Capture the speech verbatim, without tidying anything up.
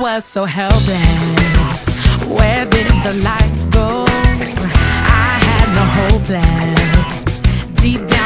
was so helpless. Where did the light go? I had no hope left. Deep down